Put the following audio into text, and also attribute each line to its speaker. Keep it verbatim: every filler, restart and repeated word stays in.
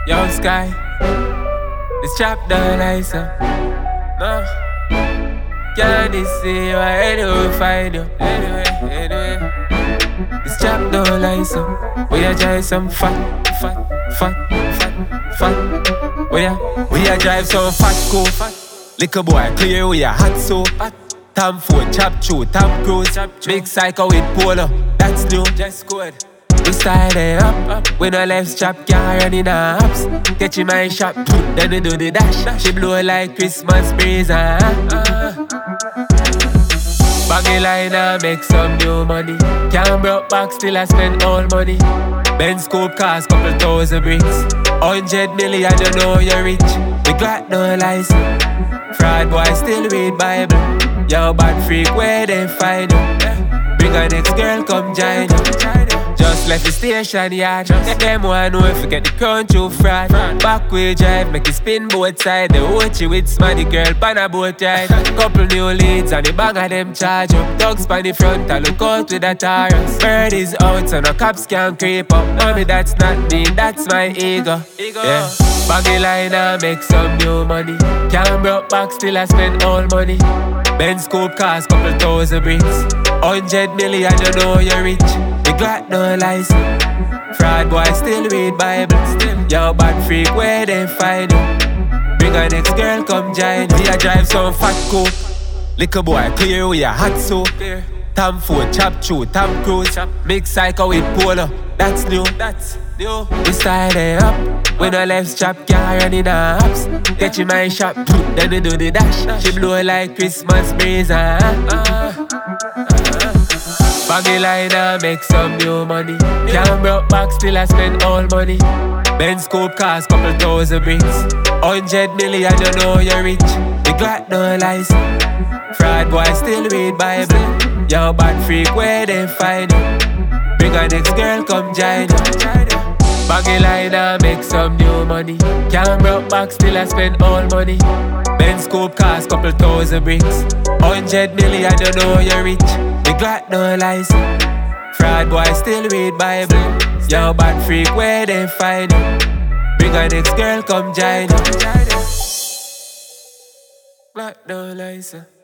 Speaker 1: Yo, Sky, this chap don't like so. No, can't this see you anyway, find you. Anyway, anyway. This chap don't like so. We a drive some fat, fat, fat, fat, fat. We a, we a drive some fat, cool, fat. Little boy, clear we a hot so hot. Tom Ford, chop chew, Tom Cruise. Big psycho with polo, that's new. Just good. We started up, up. We no left strap, can't run in the hops. Catch in my shop, then we do the dash. She blow like Christmas breeze, uh, uh. Baggy line and make some new money. Can't broke back, still I spend all money. Benz scope cost couple thousand bricks. Hundred million, you know you're rich. We got no license. Fraud boy still read Bible. Yo bad freak, where they find you? Bring a next girl, come join you. Just left the station yard. Them one know if you get the crown through fraud. Back way drive, make it spin both side. They watch you with smarty girl, pan a boat ride. Couple new leads and the bang of them charge up. Dogs pan the front, I look out with a Taurus. Bird is out so no cops can creep up. Mommy, that's not me, that's my ego. Yeah. Baggy line and make some new money. Can't broke back, still I spend all money. Benz scope cost couple thousand bricks. Hundred million, you know you're rich. We got no license. Fraud boy still read Bible. Yo bad freak, where they find you? Bring a next girl, come join you. We a drive some fat coupe. Little boy, clear we a hot soap. Tom Ford, chop chew, Tom Cruise. Mix psycho with polo, that's new. That's new. We started up. We no left strap, can't run in the hops. Catch in my shop, then we do the dash. She blow like Christmas breeze, uh, uh. Baggy line and make some new money. Can't broke back, still I spend all money. Benz scope cost couple thousand bricks. Hundred million, you know you're rich. We got no license. Fraud boy still read Bible. Yo bad freak, where they find you? Bring a next girl, come join you. Baggy line and make some new money. Can't broke back, still I spend all money. Benz scope cost couple thousand bricks. Hundred million, you know you're rich. We got no license. Fraud boy still read Bible. Yo bad freak, where they find you? Bring a next girl, come join you. Got no license.